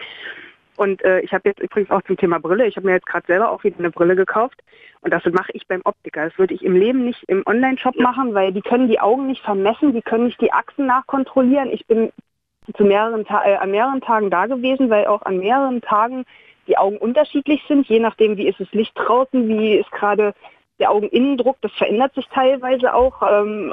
Und ich habe jetzt übrigens auch zum Thema Brille, ich habe mir jetzt gerade selber auch wieder eine Brille gekauft und das mache ich beim Optiker. Das würde ich im Leben nicht im Online-Shop machen, weil die können die Augen nicht vermessen, die können nicht die Achsen nachkontrollieren. Ich bin an mehreren Tagen da gewesen, weil auch an mehreren Tagen die Augen unterschiedlich sind, je nachdem, wie ist das Licht draußen, wie ist gerade der Augeninnendruck, das verändert sich teilweise auch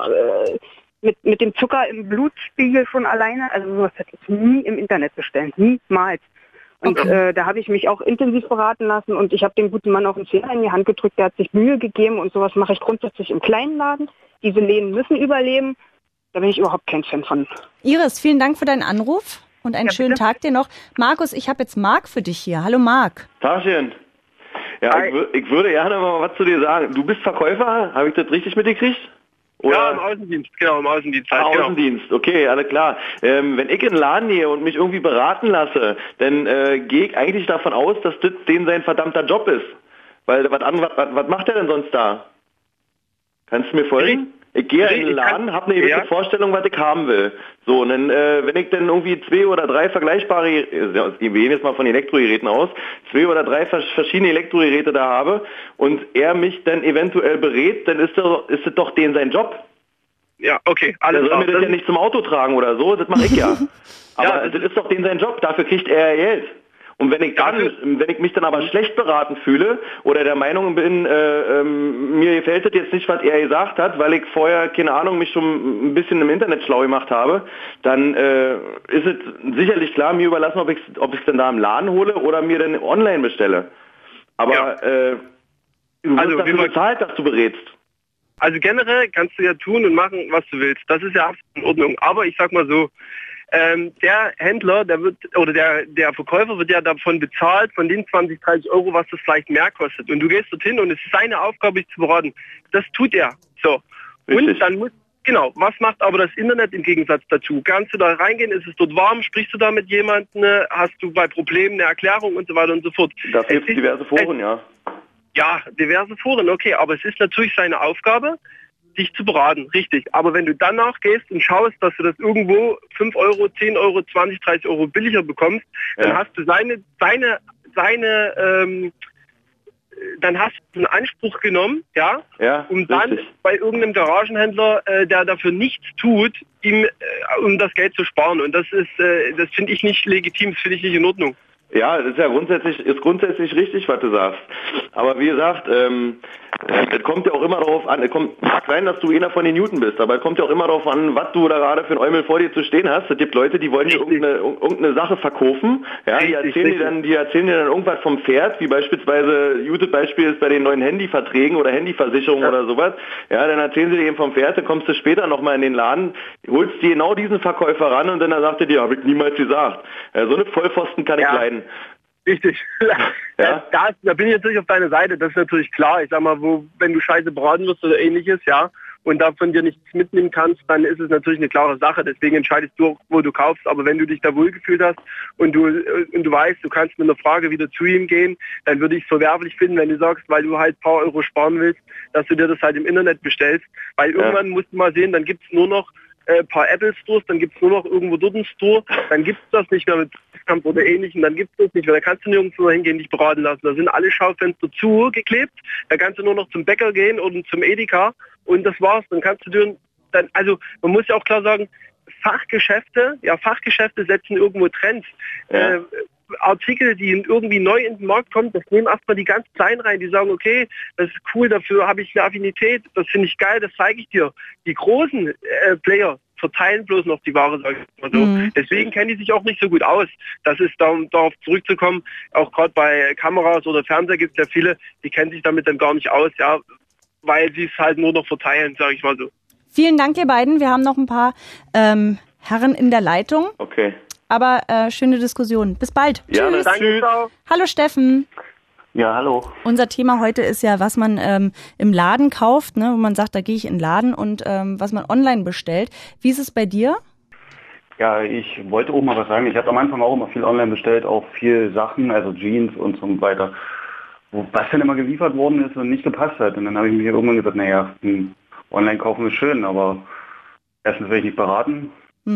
mit dem Zucker im Blutspiegel schon alleine. Also sowas hätte ich nie im Internet bestellt, niemals. Und da habe ich mich auch intensiv beraten lassen und ich habe dem guten Mann auch einen Zehner in die Hand gedrückt, der hat sich Mühe gegeben, und sowas mache ich grundsätzlich im kleinen Laden. Diese Läden müssen überleben, da bin ich überhaupt kein Fan von. Iris, vielen Dank für deinen Anruf und einen schönen Tag dir noch. Markus, ich habe jetzt Marc für dich hier. Hallo Marc. Tagchen. Ja, ich würde gerne mal was zu dir sagen. Du bist Verkäufer, habe ich das richtig mitgekriegt? Oder? Ja, im Außendienst, genau, im Außendienst. Halt, genau. Außendienst, okay, alles klar. Wenn ich in den Laden gehe und mich irgendwie beraten lasse, dann gehe ich eigentlich davon aus, dass das den sein verdammter Job ist. Weil was macht er denn sonst da? Kannst du mir folgen? Ich gehe in den Laden, habe eine gewisse Vorstellung, was ich haben will. So, und dann, wenn ich dann irgendwie 2 oder 3 vergleichbare, wir gehen jetzt mal von Elektrogeräten aus, 2 oder 3 verschiedene Elektrogeräte da habe und er mich dann eventuell berät, dann ist es doch den sein Job. Ja, okay, alles klar. Der soll mir das ja nicht zum Auto tragen oder so, das mache ich ja. Aber das ist doch den sein Job, dafür kriegt er Geld. Und wenn ich mich dann aber schlecht beraten fühle oder der Meinung bin, mir gefällt das jetzt nicht, was er gesagt hat, weil ich vorher, keine Ahnung, mich schon ein bisschen im Internet schlau gemacht habe, dann ist es sicherlich klar, mir überlassen, ob ich es dann da im Laden hole oder mir dann online bestelle. Aber du wirst dafür bezahlt, dass du berätst. Also generell kannst du ja tun und machen, was du willst. Das ist ja absolut in Ordnung. Aber ich sag mal so, der Händler, der Verkäufer wird ja davon bezahlt, von den 20, 30 Euro, was das vielleicht mehr kostet. Und du gehst dorthin und es ist seine Aufgabe, dich zu beraten. Das tut er. So. Richtig. Und dann was macht aber das Internet im Gegensatz dazu? Kannst du da reingehen? Ist es dort warm? Sprichst du da mit jemandem? Hast du bei Problemen eine Erklärung und so weiter und so fort? Dafür gibt es diverse Foren, ja. Ja, diverse Foren, okay. Aber es ist natürlich seine Aufgabe, dich zu beraten, richtig. Aber wenn du danach gehst und schaust, dass du das irgendwo 5 Euro, 10 Euro, 20, 30 Euro billiger bekommst, dann hast du dann hast du einen Anspruch genommen, um dann bei irgendeinem Garagenhändler, der dafür nichts tut, ihm um das Geld zu sparen. Und das finde ich nicht legitim, das finde ich nicht in Ordnung. Ja, das ist ja grundsätzlich richtig, was du sagst. Aber wie gesagt, es kommt ja auch immer darauf an, mag sein, dass du einer von den Newton bist, aber es kommt ja auch immer darauf an, was du da gerade für ein Eumel vor dir zu stehen hast. Es gibt Leute, die wollen dir irgendeine Sache verkaufen, die erzählen dir dann irgendwas vom Pferd, wie beispielsweise, gutes Beispiel ist bei den neuen Handyverträgen oder Handyversicherungen oder sowas. Ja, dann erzählen sie dir eben vom Pferd, dann kommst du später nochmal in den Laden, holst dir genau diesen Verkäufer ran und dann sagt er dir, habe ich niemals gesagt. So eine Vollpfosten kann ich leiden. Richtig. Ja. Da bin ich natürlich auf deiner Seite, das ist natürlich klar. Ich sag mal, wenn du Scheiße beraten wirst oder ähnliches, und davon dir nichts mitnehmen kannst, dann ist es natürlich eine klare Sache. Deswegen entscheidest du auch, wo du kaufst. Aber wenn du dich da wohlgefühlt hast und du weißt, du kannst mit einer Frage wieder zu ihm gehen, dann würde ich es verwerflich finden, wenn du sagst, weil du halt ein paar Euro sparen willst, dass du dir das halt im Internet bestellst. Weil irgendwann musst du mal sehen, dann gibt es nur noch ein paar Apple Stores, dann gibt es nur noch irgendwo dort einen Store, dann gibt es das nicht mehr mit Kampf oder Ähnlichem, dann gibt es das nicht mehr, da kannst du nirgendwo hingehen, dich beraten lassen. Da sind alle Schaufenster zugeklebt, da kannst du nur noch zum Bäcker gehen oder zum Edeka und das war's. Dann kannst du also man muss ja auch klar sagen, Fachgeschäfte setzen irgendwo Trends. Ja. Artikel, die irgendwie neu in den Markt kommen, das nehmen erstmal die ganz Kleinen rein, die sagen, okay, das ist cool, dafür habe ich eine Affinität, das finde ich geil, das zeige ich dir. Die großen Player verteilen bloß noch die Ware, sage ich mal so. Deswegen kennen die sich auch nicht so gut aus. Das ist, darauf zurückzukommen, auch gerade bei Kameras oder Fernseher gibt es ja viele, die kennen sich damit dann gar nicht aus, weil sie es halt nur noch verteilen, sage ich mal so. Vielen Dank, ihr beiden. Wir haben noch ein paar Herren in der Leitung. Okay. Aber schöne Diskussion. Bis bald. Ja, tschüss. Danke. Hallo Steffen. Ja, hallo. Unser Thema heute ist ja, was man im Laden kauft, ne, wo man sagt, da gehe ich in den Laden und was man online bestellt. Wie ist es bei dir? Ja, ich wollte auch mal was sagen. Ich habe am Anfang auch immer viel online bestellt, auch viel Sachen, also Jeans und so weiter, was dann immer geliefert worden ist und nicht gepasst hat. Und dann habe ich mir irgendwann gesagt, naja, online kaufen ist schön, aber erstens will ich nicht beraten.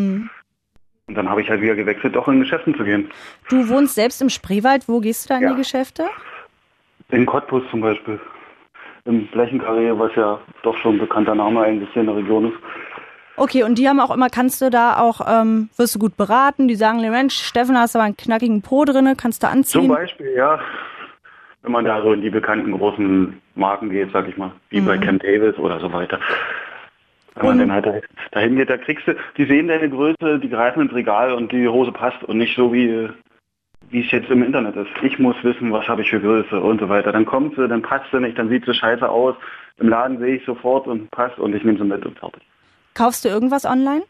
Und dann habe ich halt wieder gewechselt, doch in Geschäften zu gehen. Du wohnst selbst im Spreewald. Wo gehst du da in die Geschäfte? In Cottbus zum Beispiel. Im Flächenkarree, was ja doch schon ein bekannter Name eigentlich hier in der Region ist. Okay, und die haben auch immer, kannst du da auch, wirst du gut beraten? Die sagen dir, Mensch, Steffen, hast aber einen knackigen Po drinne, kannst du anziehen? Zum Beispiel, ja. Wenn man da so in die bekannten großen Marken geht, sag ich mal, wie bei Camp Davis oder so weiter. Wenn man dann halt dahin geht, da kriegst du, die sehen deine Größe, die greifen ins Regal und die Hose passt und nicht so wie es jetzt im Internet ist. Ich muss wissen, was habe ich für Größe und so weiter. Dann kommt sie, dann passt sie nicht, dann sieht sie scheiße aus. Im Laden sehe ich sofort und passt und ich nehme sie mit und fertig. Kaufst du irgendwas online?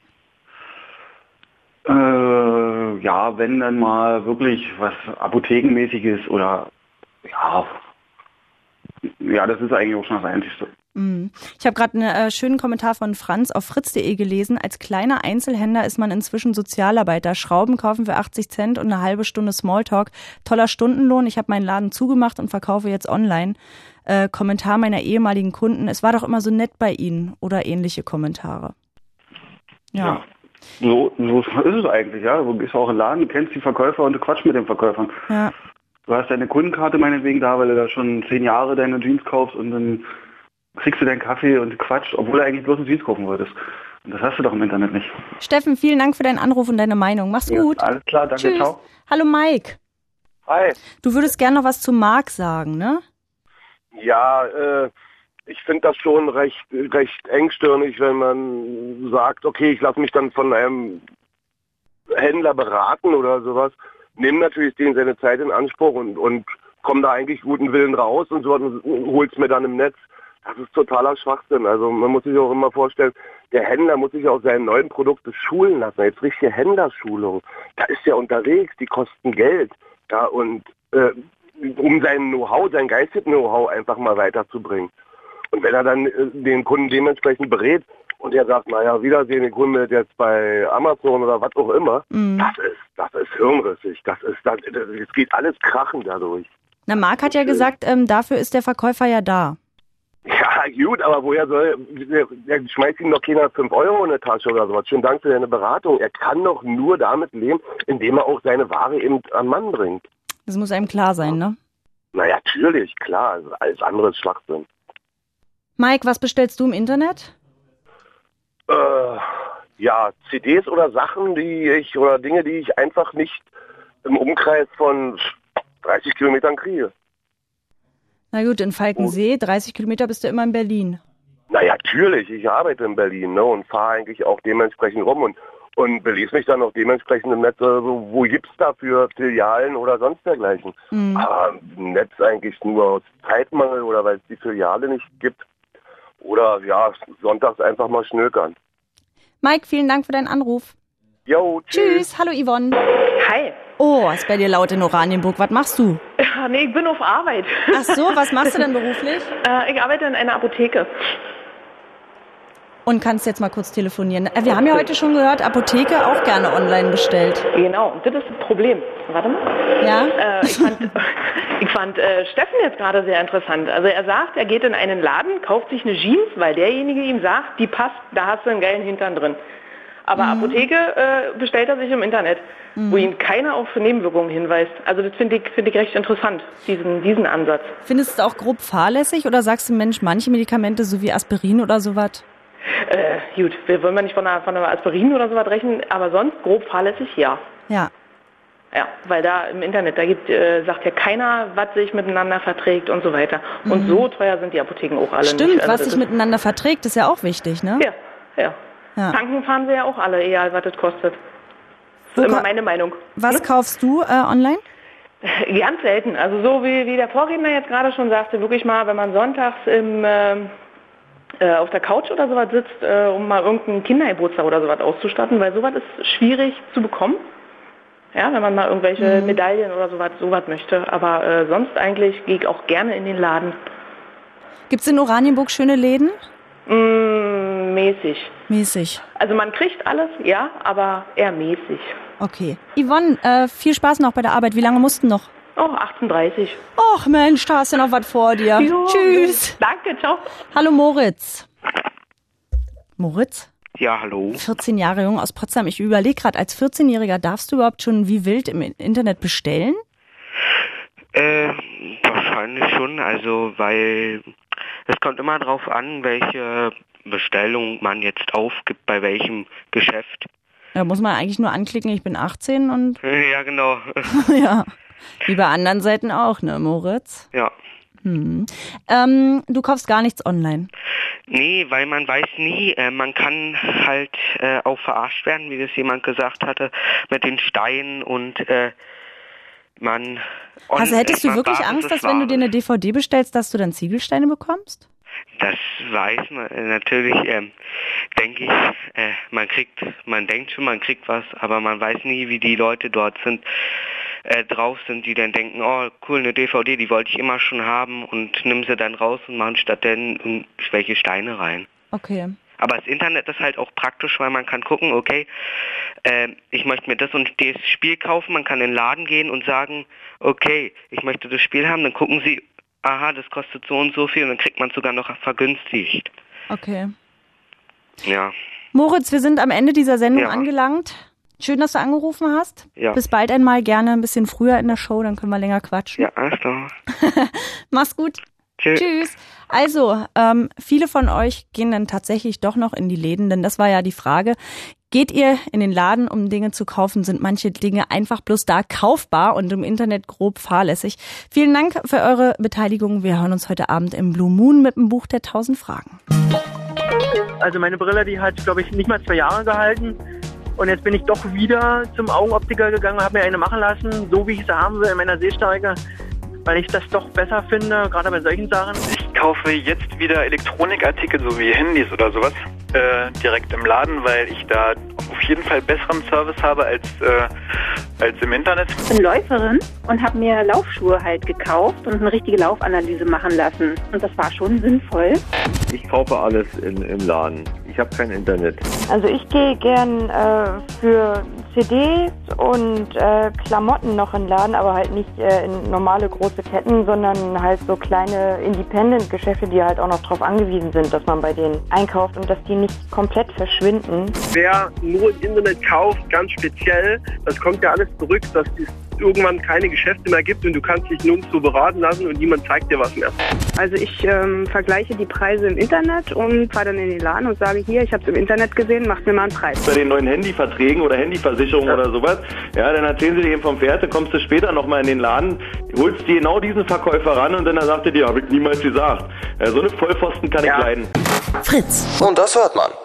Ja, wenn dann mal wirklich was Apothekenmäßiges oder ja, das ist eigentlich auch schon das Einzige. Ich habe gerade einen schönen Kommentar von Franz auf fritz.de gelesen. Als kleiner Einzelhändler ist man inzwischen Sozialarbeiter. Schrauben kaufen für 80 Cent und eine halbe Stunde Smalltalk. Toller Stundenlohn. Ich habe meinen Laden zugemacht und verkaufe jetzt online. Kommentar meiner ehemaligen Kunden. Es war doch immer so nett bei Ihnen oder ähnliche Kommentare. Ja. So ist es eigentlich, ja. Du gehst auch in den Laden, du kennst die Verkäufer und du quatschst mit den Verkäufern. Ja. Du hast deine Kundenkarte meinetwegen da, weil du da schon 10 Jahre deine Jeans kaufst und dann kriegst du deinen Kaffee und quatscht, obwohl du eigentlich bloß eine Jeans kaufen wolltest. Und das hast du doch im Internet nicht. Steffen, vielen Dank für deinen Anruf und deine Meinung. Mach's gut. Alles klar, danke, Tschüss. ciao. Hallo Mike. Hi. Du würdest gerne noch was zu Marc sagen, ne? Ja, ich finde das schon recht engstirnig, wenn man sagt, okay, ich lasse mich dann von einem Händler beraten oder sowas. Nimm natürlich den seine Zeit in Anspruch und komm da eigentlich guten Willen raus und so und hol's mir dann im Netz. Das ist totaler Schwachsinn. Also man muss sich auch immer vorstellen, der Händler muss sich auch seine neuen Produkte schulen lassen. Jetzt richtige Händlerschulung. Da ist er unterwegs, die kosten Geld. Ja, und um sein Know-how, sein geistiges Know-how einfach mal weiterzubringen. Und wenn er dann den Kunden dementsprechend berät und er sagt, naja, Wiedersehen, den Kunden jetzt bei Amazon oder was auch immer, das ist hirnrissig. Das geht alles krachen dadurch. Na, Marc hat ja gesagt, dafür ist der Verkäufer ja da. Ja, gut, aber woher soll, der schmeißt ihm doch keiner 5 Euro in die Tasche oder sowas. Schönen Dank für deine Beratung. Er kann doch nur damit leben, indem er auch seine Ware eben an Mann bringt. Das muss einem klar sein, ne? Na, natürlich, klar. Also alles andere ist Schwachsinn. Mike, was bestellst du im Internet? Ja, CDs oder Sachen, Dinge, die ich einfach nicht im Umkreis von 30 Kilometern kriege. Na gut, in Falkensee, 30 Kilometer bist du immer in Berlin. Na ja, natürlich, ich arbeite in Berlin, ne, und fahre eigentlich auch dementsprechend rum und belese mich dann auch dementsprechend im Netz, also, wo gibt's da für Filialen oder sonst dergleichen. Aber im Netz eigentlich nur aus Zeitmangel oder weil es die Filiale nicht gibt. Oder ja, sonntags einfach mal schnökern. Mike, vielen Dank für deinen Anruf. Jo, tschüss. Hallo Yvonne. Hi. Oh, ist bei dir laut in Oranienburg. Was machst du? Ja, nee, ich bin auf Arbeit. Ach so, was machst du denn beruflich? Ich arbeite in einer Apotheke. Und kannst jetzt mal kurz telefonieren. Wir haben ja heute schon gehört, Apotheke auch gerne online bestellt. Genau, und das ist das Problem. Warte mal. Ja? Ich fand Steffen jetzt gerade sehr interessant. Also er sagt, er geht in einen Laden, kauft sich eine Jeans, weil derjenige ihm sagt, die passt, da hast du einen geilen Hintern drin. Aber Apotheke bestellt er sich im Internet, wo ihn keiner auf Nebenwirkungen hinweist. Also das finde ich recht interessant, diesen Ansatz. Findest du es auch grob fahrlässig oder sagst du, Mensch, manche Medikamente, so wie Aspirin oder sowas? Gut, wir wollen nicht von einer Aspirin oder sowas rechnen, aber sonst grob fahrlässig, ja. Ja. Ja, weil da im Internet, sagt ja keiner, was sich miteinander verträgt und so weiter. Und so teuer sind die Apotheken auch alle Stimmt, nicht. was sich miteinander verträgt, ist ja auch wichtig, ne? Ja. Tanken fahren sie ja auch alle, egal was das kostet. Das ist immer meine Meinung. Was kaufst du online? Ganz selten. Also so wie der Vorredner jetzt gerade schon sagte, wirklich mal, wenn man sonntags auf der Couch oder sowas sitzt, um mal irgendeinen Kindergeburtstag oder sowas auszustatten, weil sowas ist schwierig zu bekommen. Ja, wenn man mal irgendwelche Medaillen oder sowas möchte. Aber sonst eigentlich gehe ich auch gerne in den Laden. Gibt's in Oranienburg schöne Läden? Mäßig. Also man kriegt alles, ja, aber eher mäßig. Okay. Yvonne, viel Spaß noch bei der Arbeit. Wie lange musst du noch? Oh, 18:30. Och Mensch, da hast du noch was vor dir. Jo, tschüss. Danke, ciao. Hallo Moritz. Moritz? Ja, hallo. 14 Jahre jung aus Potsdam. Ich überlege gerade, als 14-Jähriger darfst du überhaupt schon wie wild im Internet bestellen? Wahrscheinlich schon, also weil es kommt immer drauf an, welche Bestellung man jetzt aufgibt, bei welchem Geschäft. Da muss man eigentlich nur anklicken, ich bin 18 und... Ja, genau. Ja, wie bei anderen Seiten auch, ne, Moritz? Ja. Du kaufst gar nichts online? Nee, weil man weiß nie, man kann halt auch verarscht werden, wie das jemand gesagt hatte, mit den Steinen und hättest du wirklich Angst, dass wenn du dir eine DVD bestellst, dass du dann Ziegelsteine bekommst? Das weiß man natürlich, denke ich, man denkt schon, man kriegt was, aber man weiß nie, wie die Leute dort sind. drauf sind, die dann denken, oh cool, eine DVD, die wollte ich immer schon haben und nimm sie dann raus und machen stattdessen welche Steine rein. Okay. Aber das Internet ist halt auch praktisch, weil man kann gucken, okay, ich möchte mir das und das Spiel kaufen, man kann in den Laden gehen und sagen, okay, ich möchte das Spiel haben, dann gucken sie, aha, das kostet so und so viel und dann kriegt man es sogar noch vergünstigt. Okay. Ja. Moritz, wir sind am Ende dieser Sendung angelangt. Schön, dass du angerufen hast. Ja. Bis bald einmal, gerne ein bisschen früher in der Show, dann können wir länger quatschen. Ja, alles klar. Mach's gut. Tschüss. Also, viele von euch gehen dann tatsächlich doch noch in die Läden, denn das war ja die Frage. Geht ihr in den Laden, um Dinge zu kaufen? Sind manche Dinge einfach bloß da kaufbar und im Internet grob fahrlässig? Vielen Dank für eure Beteiligung. Wir hören uns heute Abend im Blue Moon mit dem Buch der 1000 Fragen. Also meine Brille, die hat, glaube ich, nicht mal 2 Jahre gehalten. Und jetzt bin ich doch wieder zum Augenoptiker gegangen und habe mir eine machen lassen, so wie ich sie haben will in meiner Sehstärke, weil ich das doch besser finde, gerade bei solchen Sachen. Ich kaufe jetzt wieder Elektronikartikel, so wie Handys oder sowas, direkt im Laden, weil ich da auf jeden Fall besseren Service habe als im Internet. Ich bin Läuferin und habe mir Laufschuhe halt gekauft und eine richtige Laufanalyse machen lassen. Und das war schon sinnvoll. Ich kaufe alles im Laden. Ich habe kein Internet. Also ich gehe gern für CDs und Klamotten noch in den Laden, aber halt nicht in normale große Ketten, sondern halt so kleine Independent-Geschäfte, die halt auch noch darauf angewiesen sind, dass man bei denen einkauft und dass die nicht komplett verschwinden. Wer nur im Internet kauft, ganz speziell, das kommt ja alles zurück, dass es irgendwann keine Geschäfte mehr gibt und du kannst dich nirgendwo beraten lassen und niemand zeigt dir was mehr. Also ich vergleiche die Preise im Internet und fahre dann in den Laden und sage, hier, ich habe es im Internet gesehen, macht mir mal einen Preis. Bei den neuen Handyverträgen oder Handyversicherungen oder sowas, ja, dann erzählen sie dir eben vom Pferd, dann kommst du später nochmal in den Laden, holst dir genau diesen Verkäufer ran und dann sagt er dir, habe ich niemals gesagt. Ja, so eine Vollpfosten kann ich leiden. Fritz. Und das hört man.